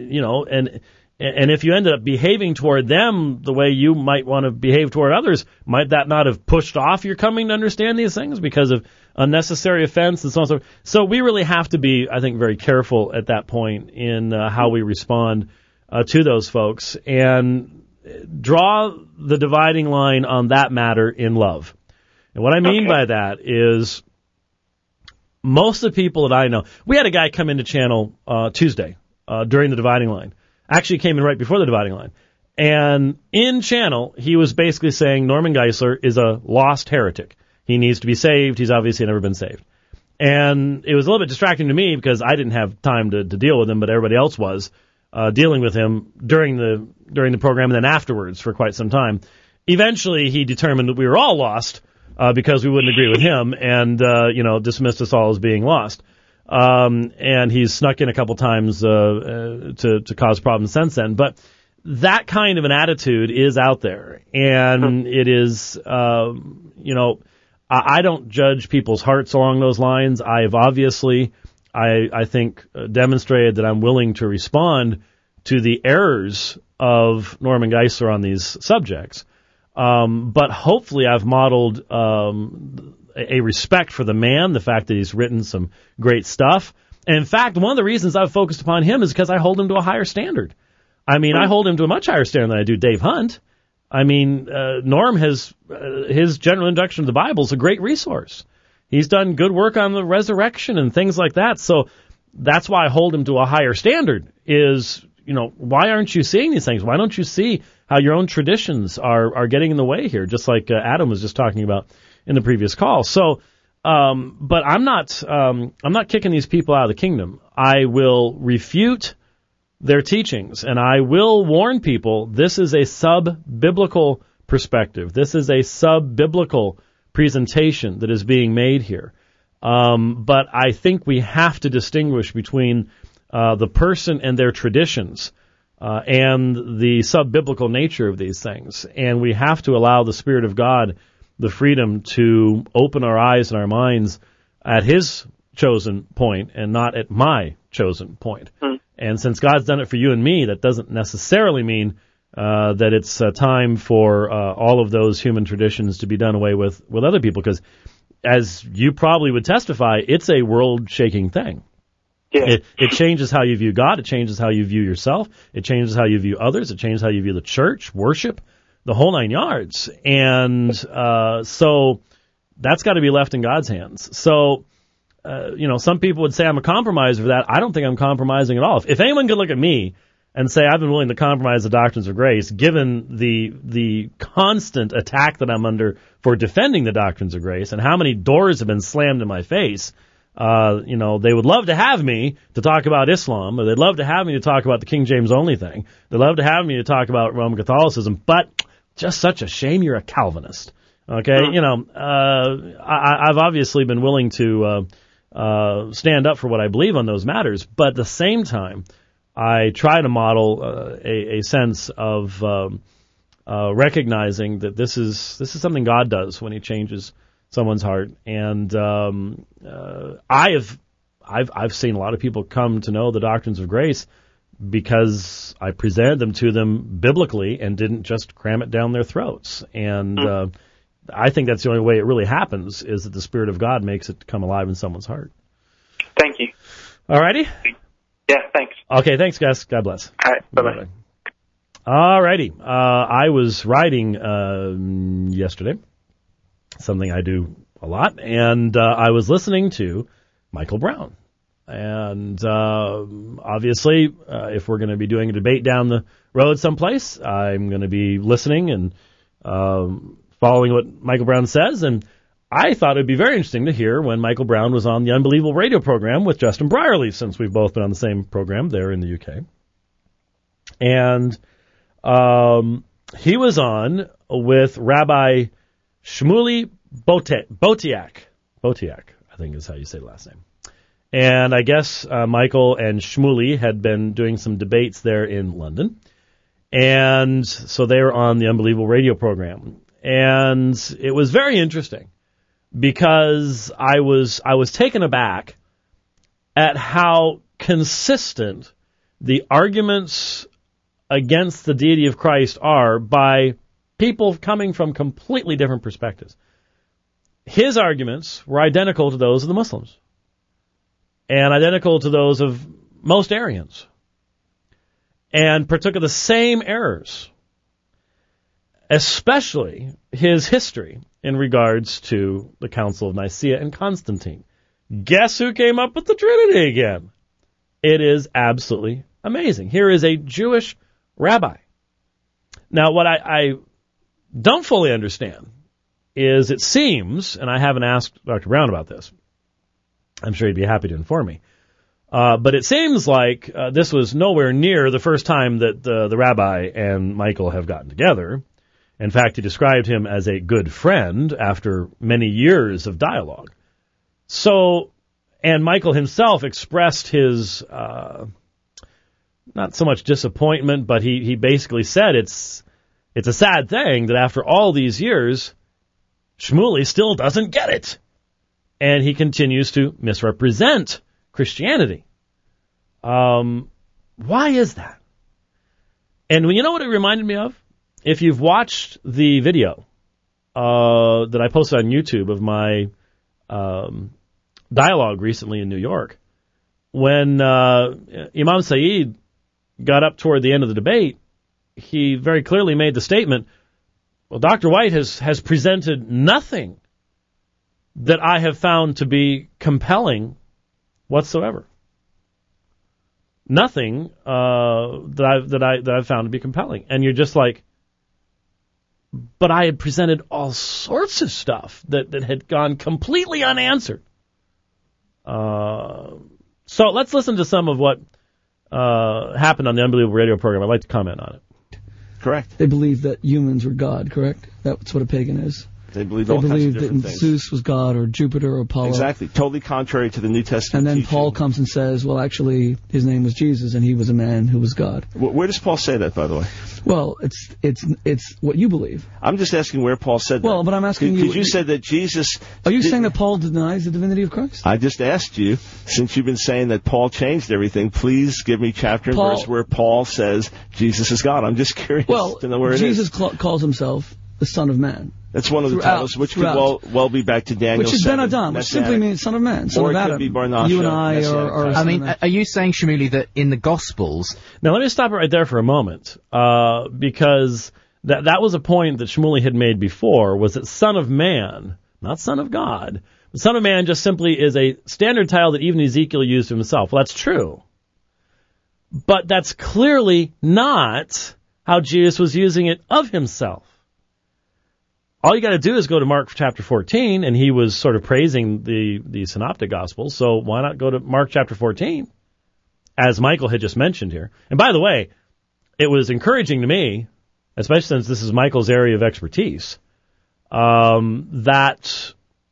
B: if you ended up behaving toward them the way you might want to behave toward others, might that not have pushed off your coming to understand these things because of unnecessary offense and so on and so forth? So we really have to be, I think, very careful at that point in how we respond to those folks and draw the dividing line on that matter in love. And what I mean by that is most of the people that I know, we had a guy come into channel Tuesday during the dividing line. Actually came in right before the dividing line. And in channel, he was basically saying Norman Geisler is a lost heretic. He needs to be saved. He's obviously never been saved. And it was a little bit distracting to me because I didn't have time to deal with him, but everybody else was dealing with him during the program and then afterwards for quite some time. Eventually, he determined that we were all lost because we wouldn't agree with him and, dismissed us all as being lost. And he's snuck in a couple times to cause problems since then. But that kind of an attitude is out there, and it is, I don't judge people's hearts along those lines. I have obviously, I think, demonstrated that I'm willing to respond to the errors of Norman Geisler on these subjects. But hopefully I've modeled a respect for the man, the fact that he's written some great stuff. And in fact, one of the reasons I've focused upon him is because I hold him to a higher standard. I mean, I hold him to a much higher standard than I do Dave Hunt. I mean, Norm has, his general introduction to the Bible is a great resource. He's done good work on the resurrection and things like that. So that's why I hold him to a higher standard is, why aren't you seeing these things? Why don't you see how your own traditions are getting in the way here? Just like Adam was just talking about in the previous call. So, but I'm not kicking these people out of the kingdom. I will refute their teachings, and I will warn people this is a sub-biblical perspective. This is a sub-biblical presentation that is being made here. But I think we have to distinguish between the person and their traditions and the sub-biblical nature of these things. And we have to allow the Spirit of God the freedom to open our eyes and our minds at His chosen point and not at my chosen point. And since God's done it for you and me, that doesn't necessarily mean that it's time for all of those human traditions to be done away with other people, because as you probably would testify, it's a world-shaking thing.
H: Yeah.
B: It changes how you view God. It changes how you view yourself. It changes how you view others. It changes how you view the church, worship, the whole 9 yards. And so that's got to be left in God's hands. So, some people would say I'm a compromiser for that. I don't think I'm compromising at all. If anyone could look at me and say I've been willing to compromise the doctrines of grace, given the constant attack that I'm under for defending the doctrines of grace and how many doors have been slammed in my face, they would love to have me to talk about Islam, or they'd love to have me to talk about the King James only thing. They'd love to have me to talk about Roman Catholicism, but just such a shame you're a Calvinist. Okay, I've obviously been willing to stand up for what I believe on those matters, but at the same time, I try to model a sense of recognizing that this is something God does when He changes someone's heart. And I've seen a lot of people come to know the doctrines of grace because I presented them to them biblically and didn't just cram it down their throats. And I think that's the only way it really happens, is that the Spirit of God makes it come alive in someone's heart.
H: Thank you.
B: All righty?
H: Yeah, thanks.
B: Okay, thanks, guys. God bless.
H: All right, bye-bye.
B: All righty. I was writing yesterday, something I do a lot, and I was listening to Michael Brown. And obviously, if we're going to be doing a debate down the road someplace, I'm going to be listening and following what Michael Brown says. And I thought it would be very interesting to hear when Michael Brown was on the Unbelievable radio program with Justin Brierley, since we've both been on the same program there in the UK. And he was on with Rabbi Shmuley Boteach. Boteach, I think is how you say the last name. And I guess Michael and Shmuley had been doing some debates there in London. And so they were on the Unbelievable radio program. And it was very interesting because I was taken aback at how consistent the arguments against the deity of Christ are by people coming from completely different perspectives. His arguments were identical to those of the Muslims and identical to those of most Arians, and partook of the same errors, especially his history in regards to the Council of Nicaea and Constantine. Guess who came up with the Trinity again? It is absolutely amazing. Here is a Jewish rabbi. Now, what I don't fully understand is, it seems, and I haven't asked Dr. Brown about this, I'm sure he'd be happy to inform me, but it seems like this was nowhere near the first time that the rabbi and Michael have gotten together. In fact, he described him as a good friend after many years of dialogue. So, and Michael himself expressed his, not so much disappointment, but he basically said it's a sad thing that after all these years, Shmuley still doesn't get it. And he continues to misrepresent Christianity. Why is that? And you know what it reminded me of? If you've watched the video that I posted on YouTube of my dialogue recently in New York, when Imam Saeed got up toward the end of the debate, he very clearly made the statement, well, Dr. White has presented nothing that I have found to be compelling whatsoever. Nothing that I've found to be compelling. And you're just like, but I had presented all sorts of stuff that had gone completely unanswered. So let's listen to some of what happened on the Unbelievable radio program. I'd like to comment on it.
I: Correct.
J: They believe that humans were God, correct? That's what a pagan is.
I: They believe that
J: Zeus was God, or Jupiter, or Apollo.
I: Exactly. Totally contrary to the New Testament
J: And then
I: teaching.
J: Paul comes and says, well, actually, his name was Jesus, and he was a man who was God.
I: Where does Paul say that, by the way?
J: Well, it's what you believe.
I: I'm just asking where Paul said that.
J: Well, but I'm asking you...
I: Because you said that Jesus...
J: Are you saying that Paul denies the divinity of Christ?
I: I just asked you, since you've been saying that Paul changed everything, please give me chapter and verse where Paul says Jesus is God. I'm just curious to know where it is.
J: Jesus calls himself the Son of Man.
I: That's one of the titles, which could well be back to Daniel.
J: Which is
I: 7.
J: Ben Adam, which simply means Son of Man, Son of Adam.
I: Or it could be Barnasha.
J: You and I are
K: I mean, are you saying, Shmuley, that in the Gospels...
B: Now, let me stop it right there for a moment, because that was a point that Shmuley had made before, was that Son of Man, not Son of God, but Son of Man just simply is a standard title that even Ezekiel used himself. Well, that's true. But that's clearly not how Jesus was using it of himself. All you got to do is go to Mark chapter 14, and he was sort of praising the Synoptic Gospels, so why not go to Mark chapter 14, as Michael had just mentioned here. And by the way, it was encouraging to me, especially since this is Michael's area of expertise, that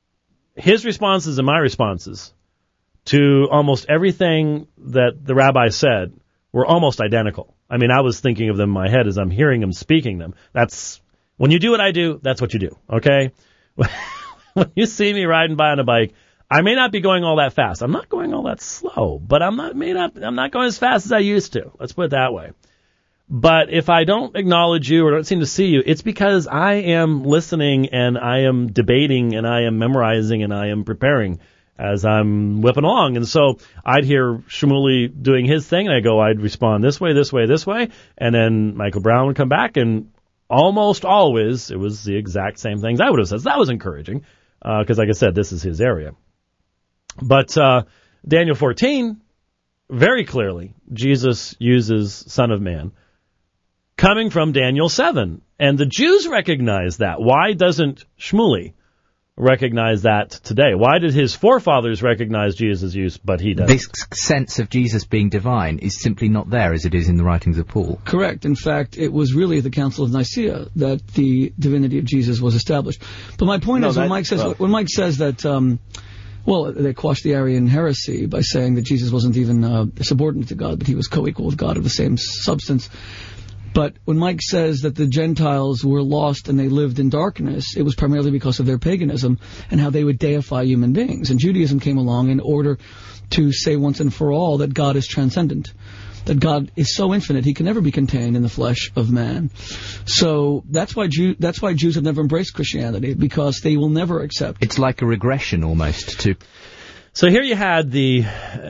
B: his responses and my responses to almost everything that the rabbi said were almost identical. I mean, I was thinking of them in my head as I'm hearing him speaking them. When you do what I do, that's what you do, okay? When you see me riding by on a bike, I may not be going all that fast. I'm not going all that slow, but I'm not going as fast as I used to. Let's put it that way. But if I don't acknowledge you or don't seem to see you, it's because I am listening and I am debating and I am memorizing and I am preparing as I'm whipping along. And so I'd hear Shmuley doing his thing, and I'd respond this way, this way, this way, and then Michael Brown would come back, and almost always it was the exact same things I would have said. So that was encouraging, because like I said, this is his area. But Daniel 14, very clearly, Jesus uses Son of Man, coming from Daniel 7. And the Jews recognize that. Why doesn't Shmuley recognize that today? Why did his forefathers recognize Jesus' use, but he doesn't?
K: This sense of Jesus being divine is simply not there as it is in the writings of Paul.
J: Correct. In fact, it was really at the Council of Nicaea that the divinity of Jesus was established. But my point is, when Mike says that, they quashed the Arian heresy by saying that Jesus wasn't even subordinate to God, but he was co-equal with God of the same substance. But when Mike says that the Gentiles were lost and they lived in darkness, it was primarily because of their paganism and how they would deify human beings. And Judaism came along in order to say once and for all that God is transcendent, that God is so infinite he can never be contained in the flesh of man. So that's why Jews have never embraced Christianity, because they will never accept.
K: It's like a regression almost to.
B: So here you had the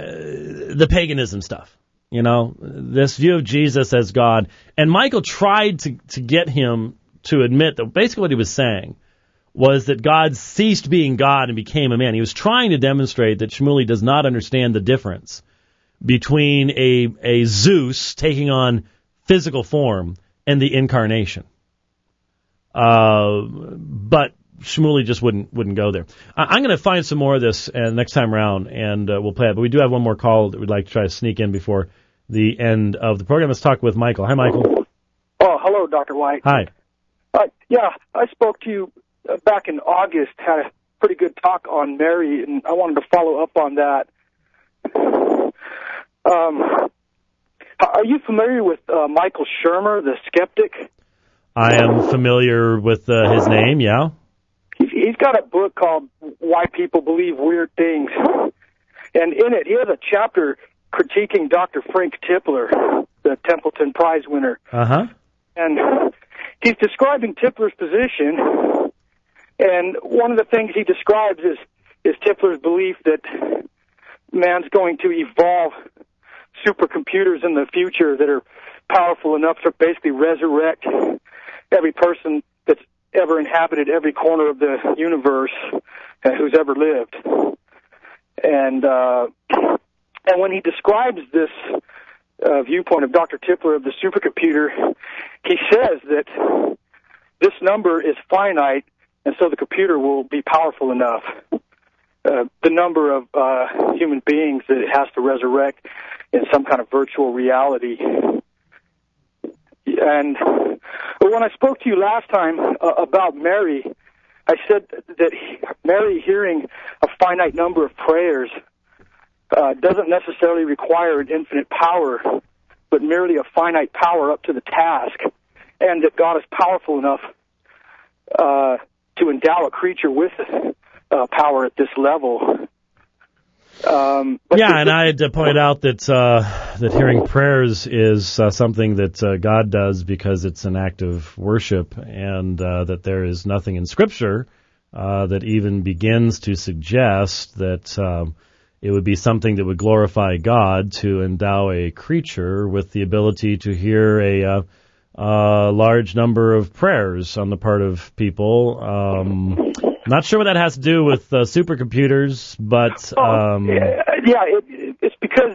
B: paganism stuff. You know, this view of Jesus as God. And Michael tried to get him to admit that basically what he was saying was that God ceased being God and became a man. He was trying to demonstrate that Shmuley does not understand the difference between a Zeus taking on physical form and the incarnation. But Shmuley just wouldn't go there. I'm going to find some more of this next time around, and we'll play it. But we do have one more call that we'd like to try to sneak in before the end of the program. Let's talk with Michael. Hi, Michael.
L: Oh, hello, Dr. White.
B: Hi.
L: I spoke to you back in August, had a pretty good talk on Mary, and I wanted to follow up on that. Are you familiar with Michael Shermer, the skeptic?
B: I am familiar with his name, yeah.
L: He's got a book called Why People Believe Weird Things. And in it, he has a chapter critiquing Dr. Frank Tipler, the Templeton Prize winner.
B: Uh-huh.
L: And he's describing Tipler's position, and one of the things he describes is Tipler's belief that man's going to evolve supercomputers in the future that are powerful enough to basically resurrect every person that's ever inhabited every corner of the universe who's ever lived. And when he describes this viewpoint of Dr. Tipler of the supercomputer, he says that this number is finite, and so the computer will be powerful enough. The number of human beings that it has to resurrect in some kind of virtual reality. And when I spoke to you last time about Mary, I said that Mary hearing a finite number of prayers doesn't necessarily require an infinite power, but merely a finite power up to the task, and that God is powerful enough to endow a creature with power at this level.
B: And I had to point out that that hearing prayers is something that God does because it's an act of worship, and that there is nothing in Scripture that even begins to suggest that it would be something that would glorify God to endow a creature with the ability to hear a large number of prayers on the part of people. Not sure what that has to do with supercomputers, but
L: it's because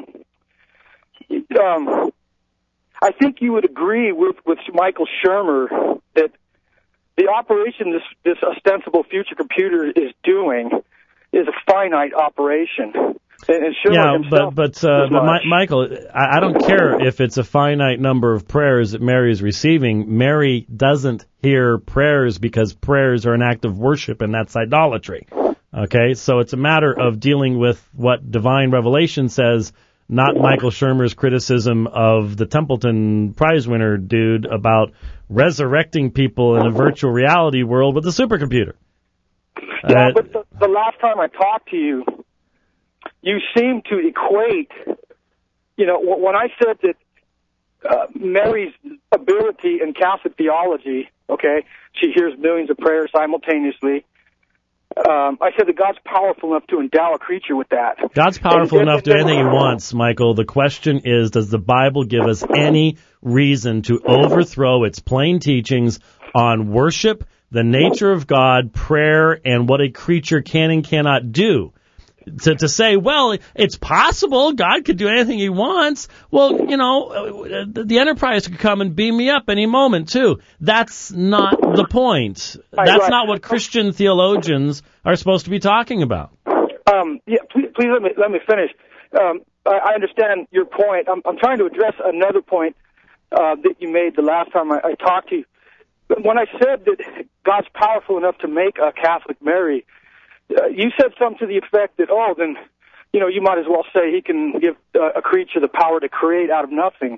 L: I think you would agree with Michael Shermer that the operation this ostensible future computer is doing is a finite operation. And
B: but Michael, I don't care if it's a finite number of prayers that Mary is receiving. Mary doesn't hear prayers because prayers are an act of worship, and that's idolatry. Okay, so it's a matter of dealing with what divine revelation says, not Michael Shermer's criticism of the Templeton Prize winner dude about resurrecting people in a virtual reality world with a supercomputer.
L: Yeah, but the last time I talked to you, you seem to equate, when I said that Mary's ability in Catholic theology, okay, she hears millions of prayers simultaneously. I said that God's powerful enough to endow a creature with that.
B: God's powerful enough to do anything he wants, Michael. The question is, does the Bible give us any reason to overthrow its plain teachings on worship, the nature of God, prayer, and what a creature can and cannot do? To say, well, it's possible God could do anything he wants. Well, the Enterprise could come and beam me up any moment, too. That's not the point. That's not what Christian theologians are supposed to be talking about.
L: Please let me finish. I understand your point. I'm trying to address another point that you made the last time I talked to you. When I said that God's powerful enough to make a Catholic Mary, you said something to the effect that, then, you might as well say he can give a creature the power to create out of nothing.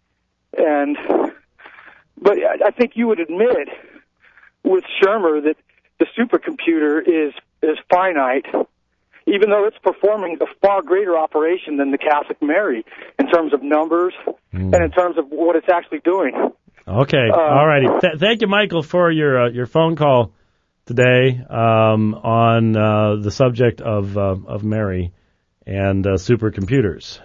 L: But I think you would admit with Shermer that the supercomputer is finite, even though it's performing a far greater operation than the Catholic Mary in terms of numbers and in terms of what it's actually doing.
B: Okay, all righty. Thank you, Michael, for your phone call today on the subject of Mary and supercomputers.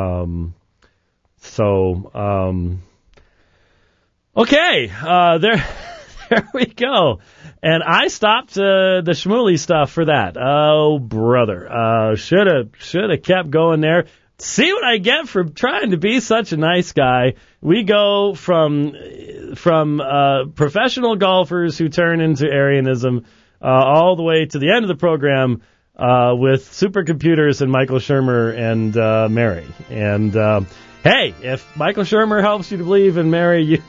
B: Okay, there we go. And I stopped the Shmuley stuff for that. Oh, brother, should have kept going there. See what I get for trying to be such a nice guy. We go from professional golfers who turn into Arianism all the way to the end of the program with supercomputers and Michael Shermer and Mary. And hey, if Michael Shermer helps you to believe in Mary,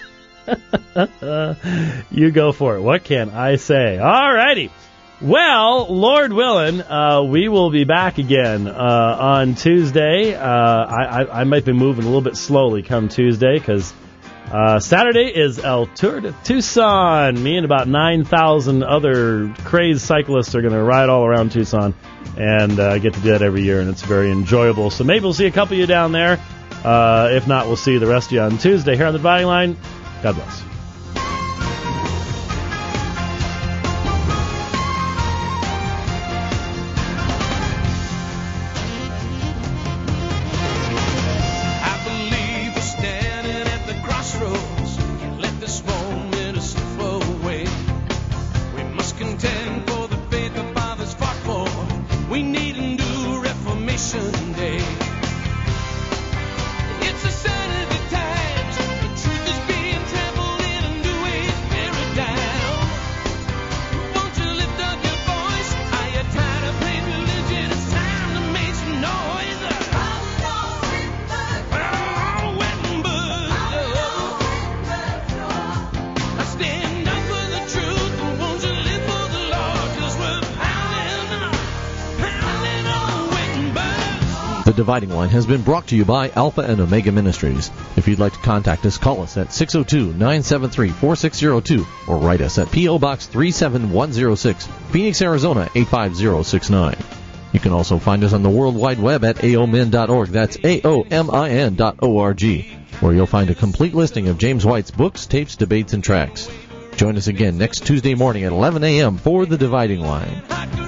B: you go for it. What can I say? All righty. Well, Lord willing, we will be back again on Tuesday. I might be moving a little bit slowly come Tuesday because Saturday is El Tour de Tucson. Me and about 9,000 other crazed cyclists are going to ride all around Tucson and get to do that every year, and it's very enjoyable. So maybe we'll see a couple of you down there. If not, we'll see the rest of you on Tuesday here on the Dividing Line. God bless.
A: The Dividing Line has been brought to you by Alpha and Omega Ministries. If you'd like to contact us, call us at 602-973-4602 or write us at P.O. Box 37106, Phoenix, Arizona 85069. You can also find us on the World Wide Web at aomin.org. That's aomin.org, where you'll find a complete listing of James White's books, tapes, debates, and tracks. Join us again next Tuesday morning at 11 a.m. for The Dividing Line.